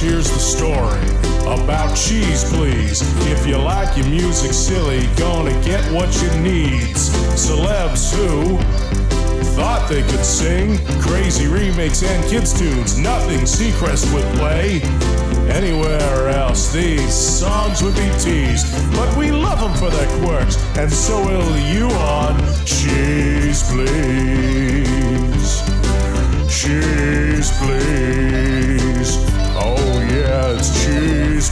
here's the story about Cheese Please. If you like your music silly, gonna get what you need. Celebs who thought they could sing crazy remakes and kids' tunes. Nothing Seacrest would play. Anywhere else, these songs would be teased. But we love them for their quirks, and so will you on Cheese Please. Cheese Please. Oh yeah, it's Cheese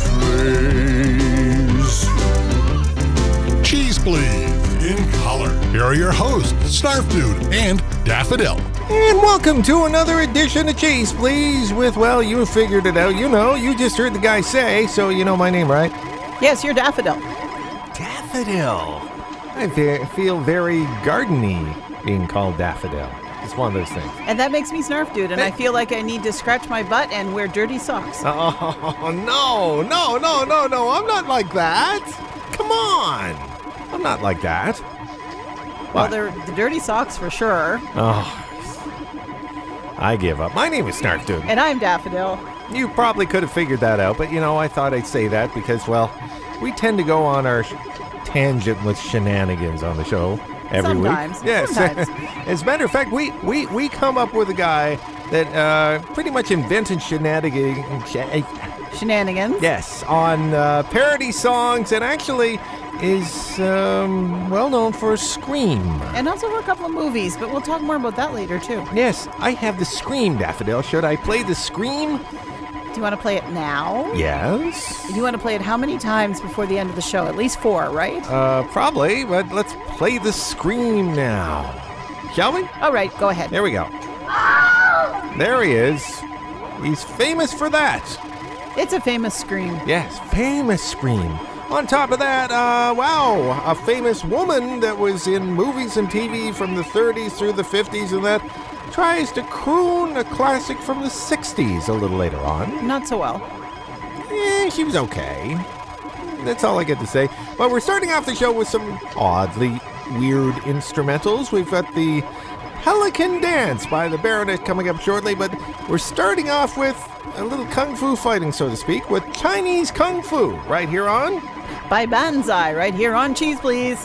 Please. Cheese Please. In color. Here are your hosts, Snarf Dude and Daffodil. And welcome to another edition of Cheese Please with, well, you figured it out. You know, you just heard the guy say, so you know my name, right? Yes, you're Daffodil. Daffodil. I feel very gardeny being called Daffodil. It's one of those things. And that makes me Snarf Dude, and I feel like I need to scratch my butt and wear dirty socks. Oh, no. I'm not like that. Come on. I'm not like that. Well, they're the dirty socks for sure. Oh, I give up. My name is Snarf Dude. And I'm Daffodil. You probably could have figured that out, but, you know, I thought I'd say that because, well, we tend to go on our tangent with shenanigans on the show every Sometimes. week. Yes. Sometimes. As a matter of fact, we come up with a guy that pretty much invented shenanigans. Yes, on parody songs, and actually is well known for Scream. And also for a couple of movies, but we'll talk more about that later, too. Yes, I have the Scream, Daffodil. Should I play the Scream? Do you want to play it now? Yes. Do you want to play it how many times before the end of the show? At least 4, right? Probably, but let's play the Scream now. Shall we? All right, go ahead. There we go. There he is. He's famous for that. It's a famous scream. Yes, famous Scream. On top of that, wow, a famous woman that was in movies and TV from the 30s through the 50s and that tries to croon a classic from the 60s a little later on. Not so well. She was okay. That's all I get to say. But we're starting off the show with some oddly weird instrumentals. We've got the Pelican Dance by the Baronet coming up shortly, but we're starting off with a little kung fu fighting, so to speak, with Chinese Kung Fu right here on By Banzai, right here on Cheese Please.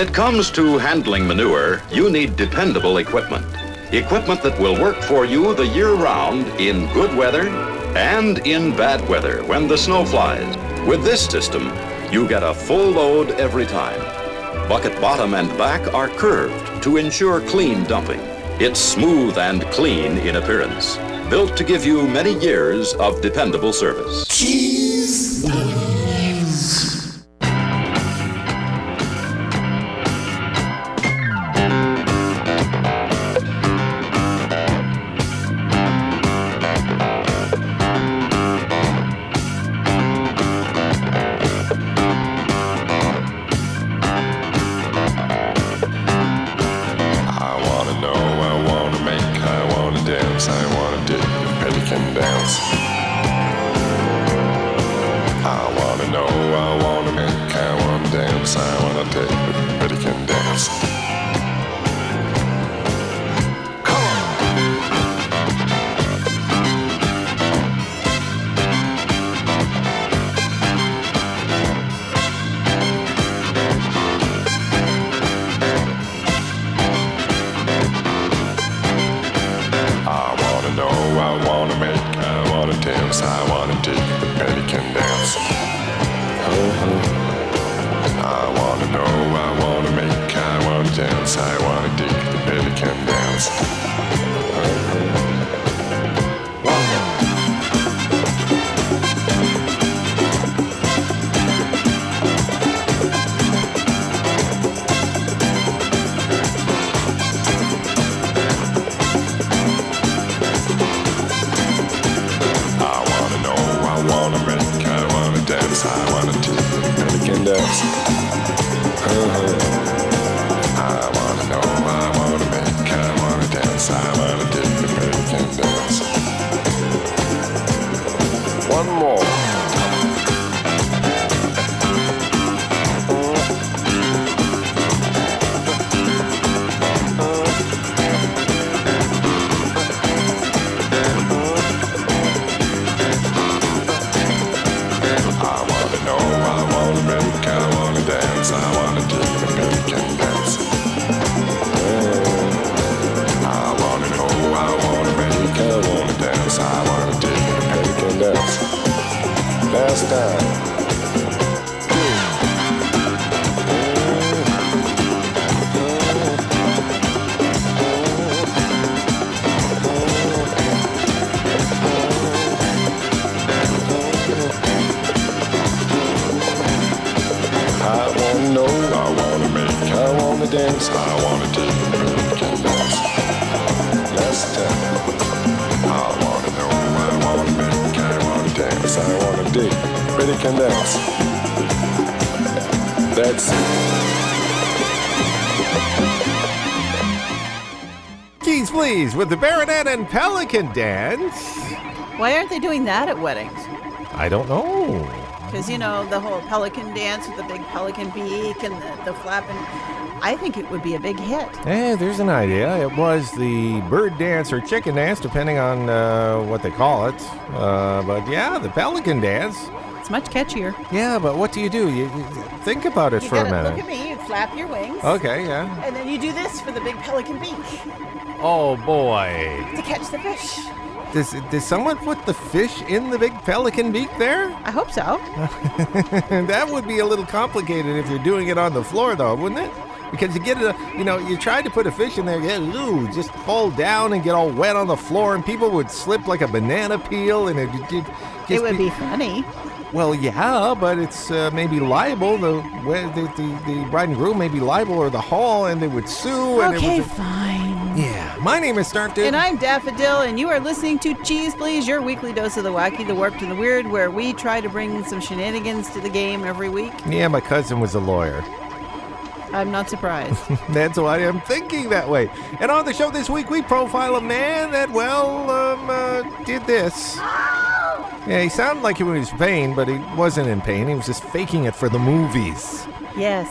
it comes to handling manure, you need dependable equipment. Equipment that will work for you the year round in good weather and in bad weather when the snow flies. With this system, you get a full load every time. Bucket bottom and back are curved to ensure clean dumping. It's smooth and clean in appearance, built to give you many years of dependable service. Cheese Please. Cheese Please with the Baronet and Pelican Dance. Why aren't they doing that at weddings? I don't know. Because, you know, the whole pelican dance with the big pelican beak and the flapping, I think it would be a big hit. There's an idea. It was the bird dance or chicken dance, depending on what they call it. But yeah, the pelican dance. It's much catchier. Yeah, but what do? You think about it for a minute. Look at me. You flap your wings. Okay, yeah. And then you do this for the big pelican beak. Oh, boy. To catch the fish. Does someone put the fish in the big pelican beak there? I hope so. That would be a little complicated if you're doing it on the floor, though, wouldn't it? Because you get it, you tried to put a fish in there, just fall down and get all wet on the floor, and people would slip like a banana peel, and it would be funny. Well, yeah, but it's maybe liable. The bride and groom may be liable, or the hall, and they would sue. Okay, fine. Yeah. My name is Snarf Dude. And I'm Daffodil, and you are listening to Cheese Please, your weekly dose of the wacky, the warped, and the weird, where we try to bring some shenanigans to the game every week. Yeah, my cousin was a lawyer. I'm not surprised. That's why I'm thinking that way. And on the show this week, we profile a man that, did this. Yeah, he sounded like he was in pain, but he wasn't in pain. He was just faking it for the movies. Yes.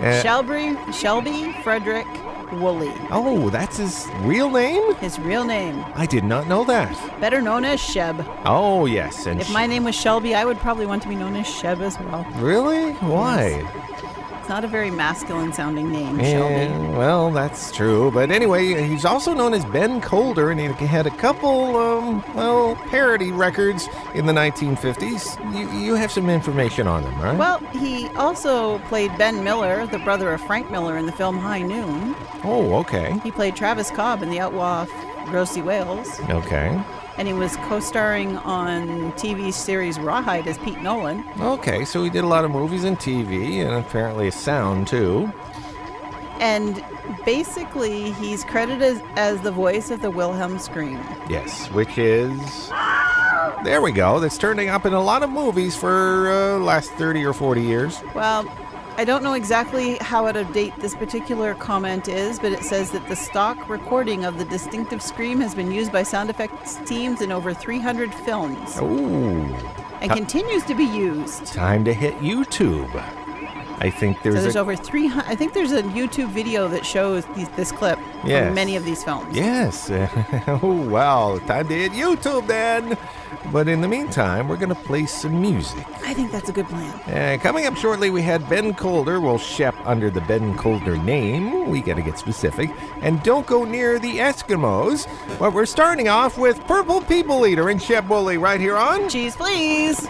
Shelby Frederick Woolley. Oh, that's his real name? His real name. I did not know that. Better known as Sheb. Oh, yes. And if my name was Shelby, I would probably want to be known as Sheb as well. Really? Why? Yes. It's not a very masculine-sounding name, Shelby. Well, that's true. But anyway, he's also known as Ben Colder, and he had a couple, parody records in the 1950s. You have some information on them, right? Well, he also played Ben Miller, the brother of Frank Miller, in the film High Noon. Oh, okay. He played Travis Cobb in the outlaw Rosie Wales. Okay. And he was co-starring on TV series Rawhide as Pete Nolan. Okay, so he did a lot of movies and TV, and apparently sound, too. And basically, he's credited as the voice of the Wilhelm scream. Yes, which is... There we go. That's turning up in a lot of movies for last 30 or 40 years. Well, I don't know exactly how out of date this particular comment is, but it says that the stock recording of the distinctive scream has been used by sound effects teams in over 300 films. Ooh. And continues to be used. Time to hit YouTube. I think there's over 300. I think there's a YouTube video that shows this clip from many of these films. Yes. Oh, wow. Time to hit YouTube then. But in the meantime, we're going to play some music. I think that's a good plan. Coming up shortly, we had Ben Colder. Well, Shep under the Ben Colder name. We got to get specific. And Don't Go Near the Eskimos. But we're starting off with Purple People Eater and Shep Woolley right here on Cheese Please.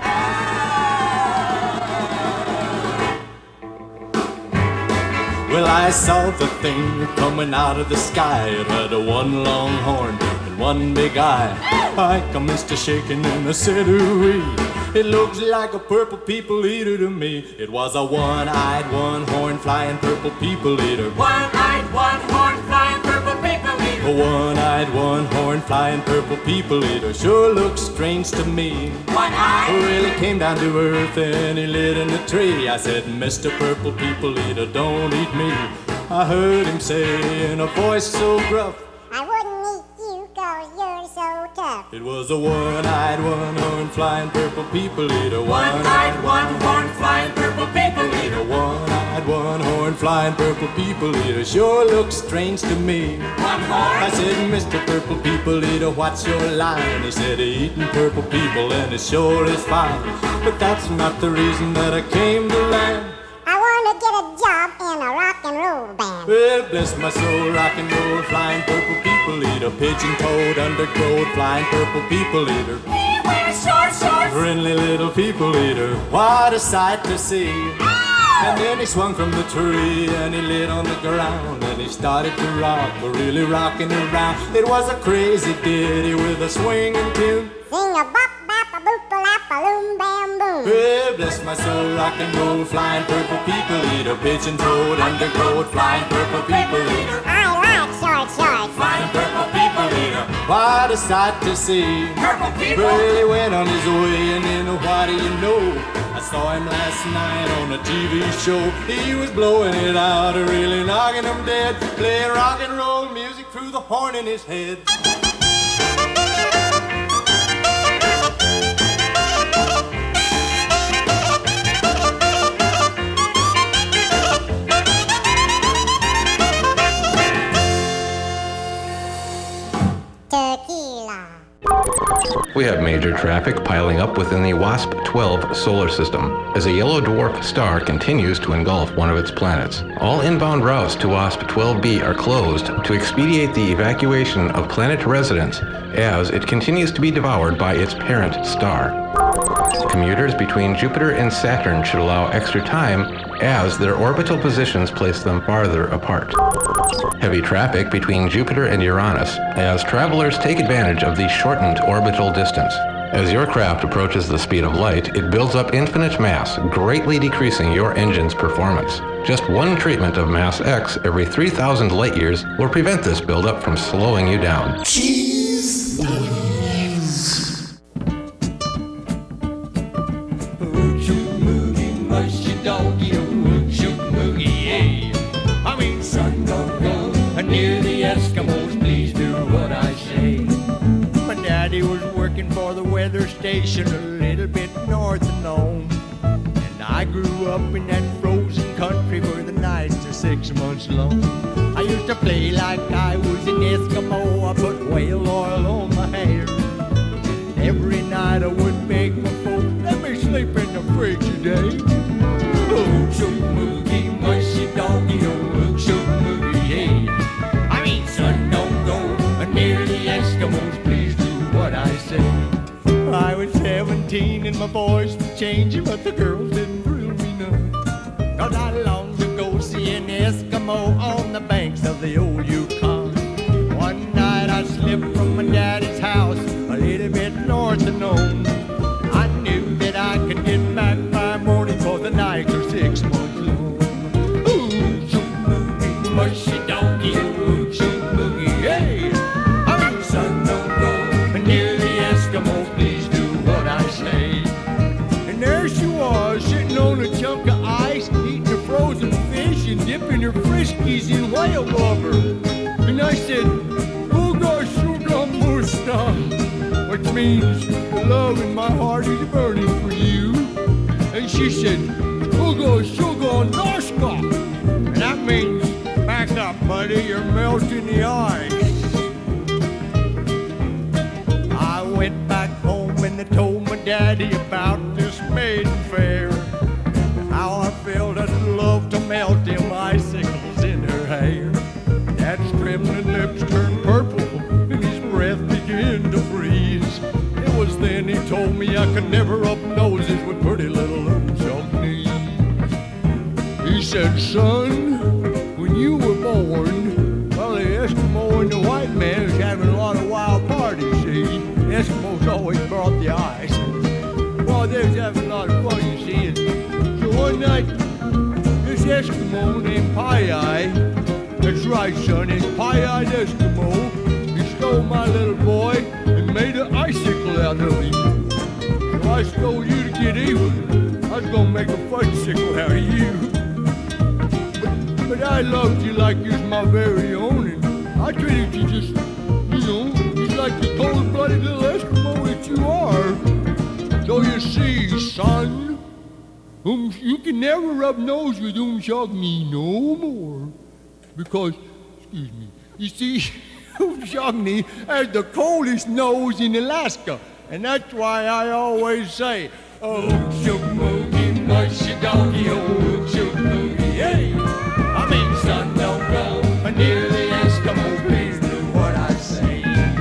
Well, I saw the thing coming out of the sky. It had a one long horn and one big eye. I commenced to shaking and I said, ooh-wee. It looks like a purple people eater to me. It was a one-eyed, one-horn flying purple people eater. One-eyed, one-horn flying purple people eater. A one-eyed, one-horn flying purple people eater sure looks strange to me. One-eyed. Well, he came down to earth and he lit in a tree. I said, Mr. Purple People Eater, don't eat me. I heard him say in a voice so gruff, I wouldn't eat you 'cause you're so tough. it was a one-eyed, one-horn flying purple people eater. One-eyed, one-horn flying purple people eater. One-eyed, one-horn flying purple people eater sure looks strange to me. One-horn. I said, Mr. Purple People Eater, what's your line? He said, eating purple people and it sure is fine. But that's not the reason that I came to land. I want to get a job in a rock and roll band. Well, bless my soul, rock and roll, flying purple people eater. Pigeon-toed, undergrowth, flying purple people eater. He wears short shorts. Friendly little people eater, what a sight to see. And then he swung from the tree and he lit on the ground and he started to rock, really rocking around. It was a crazy ditty with a swinging tune. Sing a bop bop a boop a lap a loom bam boom. Well, bless my soul, rock and roll, flying purple people eater. Pigeon-toed, undergrowth, flying purple people eater. I like short shorts. Flying purple people eater. What a sight to see. Purple people. Well, he went on his way and then what do you know? I saw him last night on a TV show. He was blowing it out, really knocking him dead. Playing rock and roll music through the horn in his head. Tequila. We have major traffic piling up within the WASP-12 solar system as a yellow dwarf star continues to engulf one of its planets. All inbound routes to WASP-12b are closed to expedite the evacuation of planet residents as it continues to be devoured by its parent star. Commuters between Jupiter and Saturn should allow extra time as their orbital positions place them farther apart. Heavy traffic between Jupiter and Uranus as travelers take advantage of the shortened orbital distance. As your craft approaches the speed of light, it builds up infinite mass, greatly decreasing your engine's performance. Just one treatment of mass X every 3,000 light years will prevent this buildup from slowing you down. Cheese. Near the Eskimos, please do what I say. My daddy was working for the weather station a little bit north of Nome. And I grew up in that frozen country where the nights are 6 months long. I used to play like I was an Eskimo. I put whale oil on my hair. Every night I would beg my folks, let me sleep in the fridge today. Oh, so moogie, my voice was changing, but the girls didn't thrill me none. 'Cause I longed to go see an Eskimo on the banks of the old Yukon. One night I slipped from my daddy's house a little bit north of Nome. I knew that I could get back by morning, for the nights are 6 months long. Ooh, shoot boogie, mushy donkey, ooh, shoot boogie, hey! I mean, son, don't go near the Eskimos, please do what I say. And there she was, sitting on a chunk of ice, eating a frozen fish and dipping her friskies in whale blubber. And I said, Uga Suga Musta, which means the love in my heart is burning for you. And she said, Uga Suga Noshka, and that means, back up, buddy, you're melting the ice. I went back home and I told my daddy about this maiden fair. How I felt I'd love to melt them icicles in her hair. Dad's trembling lips turned purple and his breath began to freeze. It was then he told me I could never rub noses with pretty little Chutney. He said, son, when you were born, well, the Eskimo and the white man was having a lot of wild parties, see? The Eskimos always brought the ice. Well, they was having a lot of fun, you see. And so one night, this Eskimo named Pi-Eye, that's right, son, it's Pi-Eyed Eskimo, he stole my little boy and made an icicle out of him. So I stole you to get even. I was gonna make a fudgesicle out of you. But I loved you like you was my very own, and I treated you just, just like the cold-blooded little Eskimo that you are. So you see, son, you can never rub nose with Umshogni no more. Because, excuse me, you see, Umshogni has the coldest nose in Alaska. And that's why I always say, oh, Umshogni, mushy donkey, oh, Umshogni, hey. I mean, son, don't go near the Eskimo, please do what I say.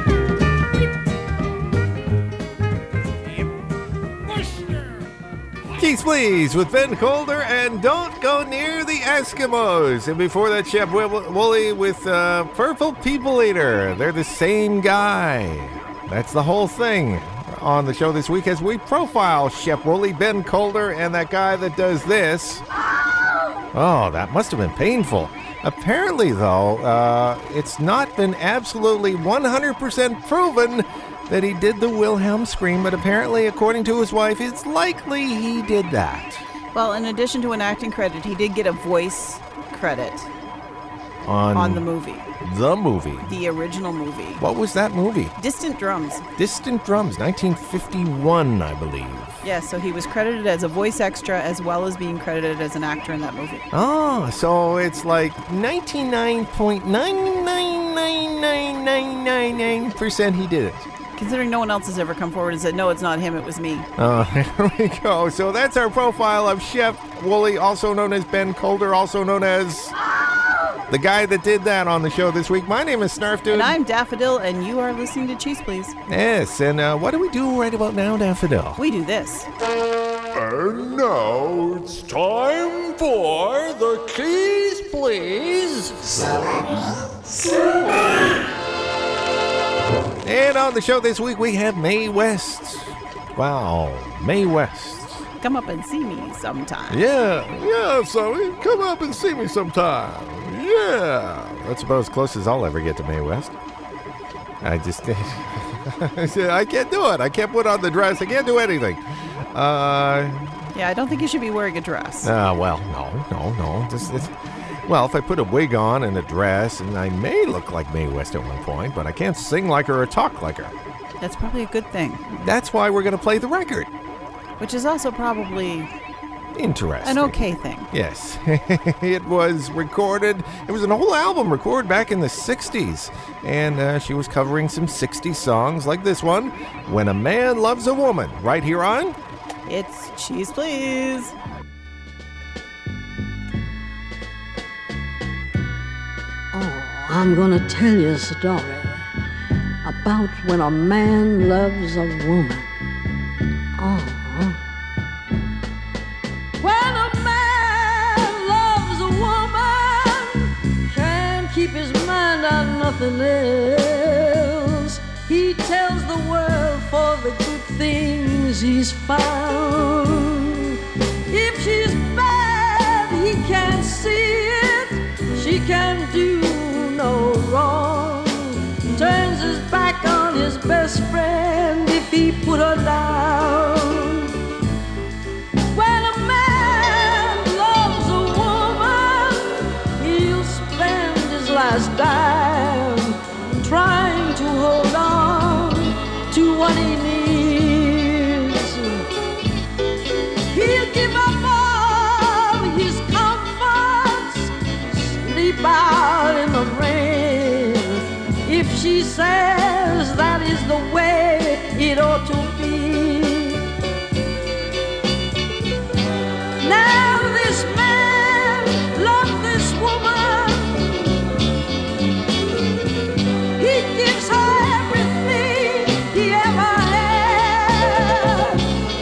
Cheese Please with Ben Calder and Don't Go Near the Eskimos. And before that, Shep Woolley with Purple People Eater. They're the same guy. That's the whole thing on the show this week as we profile Shep Woolley, Ben Calder, and that guy that does this. Oh, that must have been painful. Apparently, though, it's not been absolutely 100% proven that he did the Wilhelm scream, but apparently, according to his wife, it's likely he did that. Well, in addition to an acting credit, he did get a voice credit on the movie. The movie? The original movie. What was that movie? Distant Drums. Distant Drums, 1951, I believe. Yeah, so he was credited as a voice extra as well as being credited as an actor in that movie. Oh, so it's like 99.9999999% he did it. Considering no one else has ever come forward and said, no, it's not him, it was me. Oh, there we go. So that's our profile of Shep Woolley, also known as Ben Calder, also known as the guy that did that on the show this week. My name is Snarf Dude. And I'm Daffodil, and you are listening to Cheese Please. Yes, and what do we do right about now, Daffodil? We do this. And now it's time for the Cheese Please. And on the show this week, we have Mae West. Wow, Mae West. Come up and see me sometime. Yeah, Sonny. Come up and see me sometime. Yeah. That's about as close as I'll ever get to Mae West. I just... I can't do it. I can't put on the dress. I can't do anything. Yeah, I don't think you should be wearing a dress. Well, no. Well, if I put a wig on and a dress, and I may look like Mae West at one point, but I can't sing like her or talk like her. That's probably a good thing. That's why we're going to play the record. Which is also probably... interesting. An okay thing. Yes. It was recorded, it was an whole album recorded back in the 60s. And she was covering some 60s songs like this one, When a Man Loves a Woman, right here on... It's Cheese Please. I'm gonna tell you a story about when a man loves a woman. Oh, his mind on nothing else. He tells the world for the good things he's found. If she's bad, he can't see it. She can do no wrong. Turns his back on his best friend if he put her down. When a man loves a woman, he'll spend his last dime trying to hold on to what he needs. He'll give up all his comforts, sleep out in the rain, if she says that is the way it ought to be. Now this man loved this woman. He gives her everything he ever had.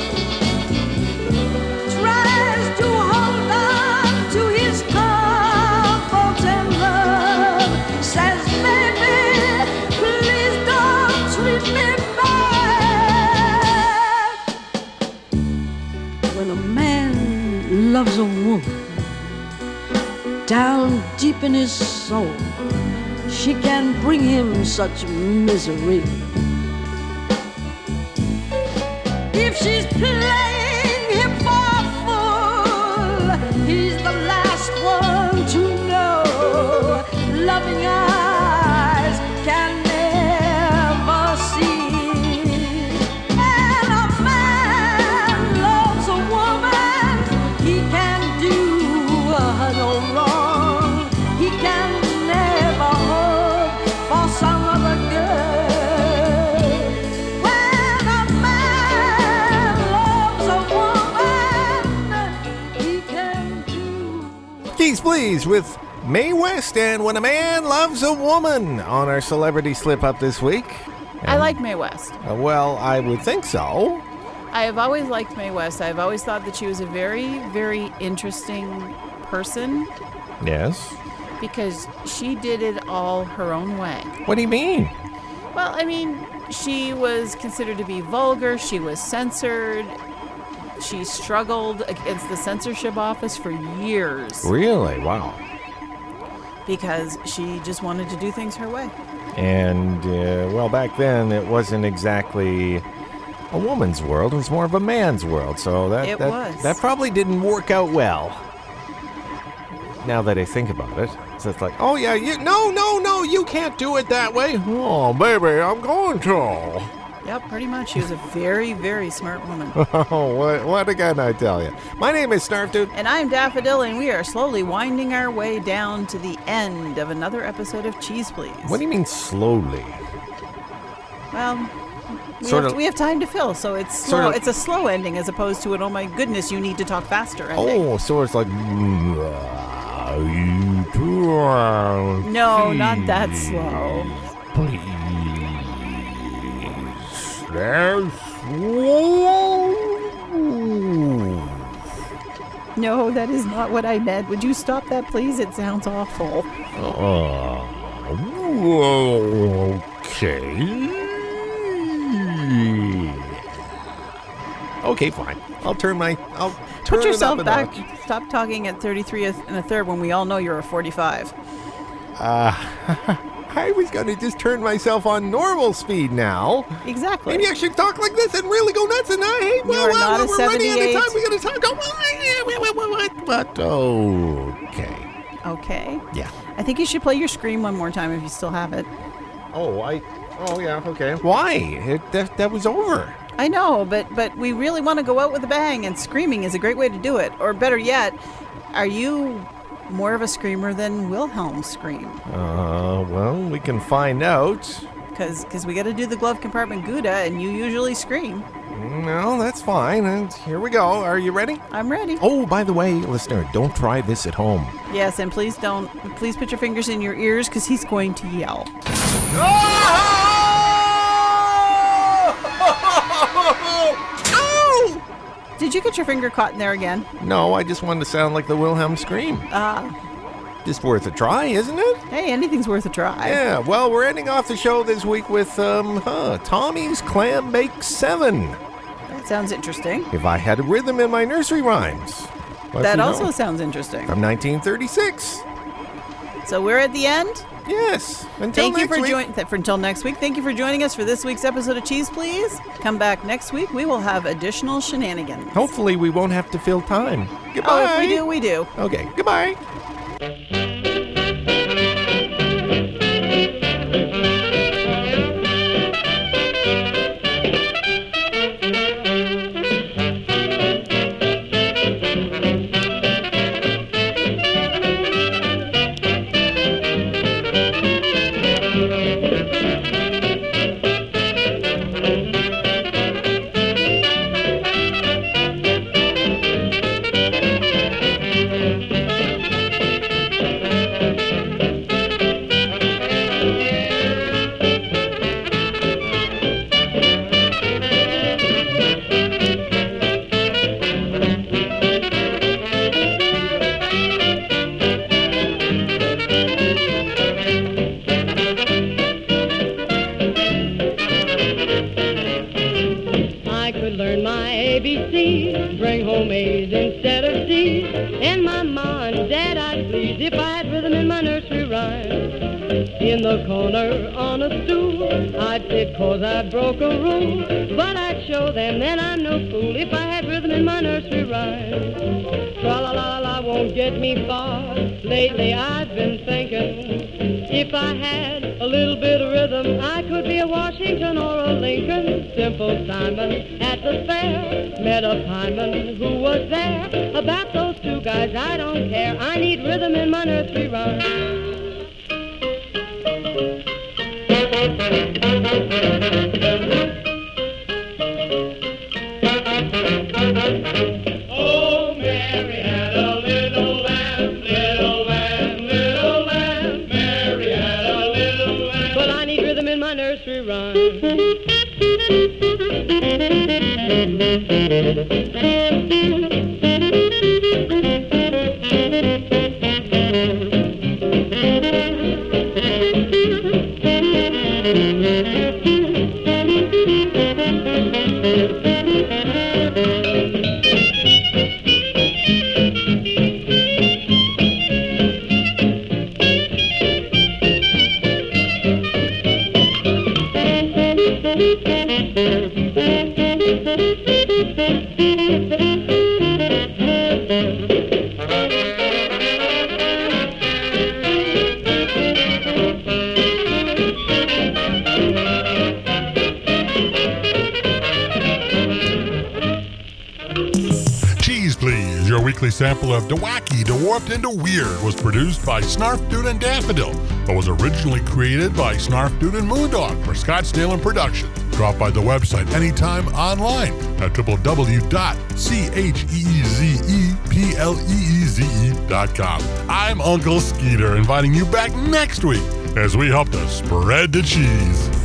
Tries to hold on to his comfort and love. Says, baby, please don't treat me bad. When a man loves a woman, down deep in his soul, she can bring him such misery. If she's playing him for a fool, he's the last one to know. Loving eyes can never see. And a man loves a woman, he can do her no wrong. He can never hope for some other girl. When a man loves a woman, he can do. Keys Please with Mae West and When a Man Loves a Woman on our celebrity slip-up this week. I like Mae West. Well, I would think so. I have always liked Mae West. I've always thought that she was a very, very interesting person Yes. because she did it all her own way. What do you mean? Well, I mean, she was considered to be vulgar. She was censored. She struggled against the censorship office for years Really? Wow. because she just wanted to do things her way. And, well, back then it wasn't exactly a woman's world. It was more of a man's world. So It was. that probably didn't work out well. Now that I think about it. So it's like, oh, yeah, no, you can't do it that way. Oh, baby, I'm going to. Yep, pretty much. She was a very, very smart woman. Oh, what again, I tell you. My name is Snarf Dude. And I'm Daffodil, and we are slowly winding our way down to the end of another episode of Cheese Please. What do you mean slowly? Well, we have time to fill, so it's slow. Sort of- It's a slow ending as opposed to an, oh my goodness, you need to talk faster ending. Oh, so it's like... No, not that slow. Please. That's slow. No, that is not what I meant. Would you stop that, please? It sounds awful. Okay. Okay, fine. I'll turn Put it yourself up a back. notch. Stop talking at 33 and a third when we all know you're a 45. I was going to just turn myself on normal speed now. Exactly. Maybe I should talk like this and really go nuts. And hey, are not a we're running out 78. of time. We got to talk. But okay. Okay. Yeah. I think you should play your scream one more time if you still have it. Oh yeah. Okay. Why? That was over. I know, but we really want to go out with a bang, and screaming is a great way to do it. Or better yet, are you more of a screamer than Wilhelm scream? Well, we can find out. Because we got to do the glove compartment Gouda, and you usually scream. No, that's fine. And here we go. Are you ready? I'm ready. Oh, by the way, listener, don't try this at home. Yes, and please put your fingers in your ears, because he's going to yell. Ow! Did you get your finger caught in there again? No, I just wanted to sound like the Wilhelm scream. Just worth a try, isn't it? Hey, anything's worth a try. Yeah, well, we're ending off the show this week with Tommy's Clam Bake 7. That sounds interesting. If I Had a Rhythm in My Nursery Rhymes. That also sounds interesting. From 1936. So we're at the end? Yes. Until next next week. Thank you for joining us for this week's episode of Cheese Please. Come back next week. We will have additional shenanigans. Hopefully we won't have to fill time. Goodbye. Oh, if we do, we do. Okay, goodbye. Bring home A's instead of D's, and my ma and dad I'd please if I had rhythm in my nursery rhyme. In the corner on a stool, I'd sit 'cause I broke a rule, but I'd show them that I'm no fool if I had rhythm in my nursery rhyme. Tra-la-la-la won't get me far, lately I've been thinking, if I had a little bit of rhythm, I could be a Washington or a Lincoln. Simple Simon at the fair met a pieman who was there. About those two guys I don't care, I need rhythm in my nursery rhyme. Oh, Mary had a little lamb, little lamb, little lamb. Mary had a little lamb. But I need rhythm in my nursery rhyme. Sample of Dwacky, Dwarfed into Weird was produced by Snarf Dude and Daffodil, but was originally created by Snarf Dude and Moondog for Scottsdale and Production. Drop by the website anytime online at www.cheezepleeze.com. I'm Uncle Skeeter, inviting you back next week as we help to spread the cheese.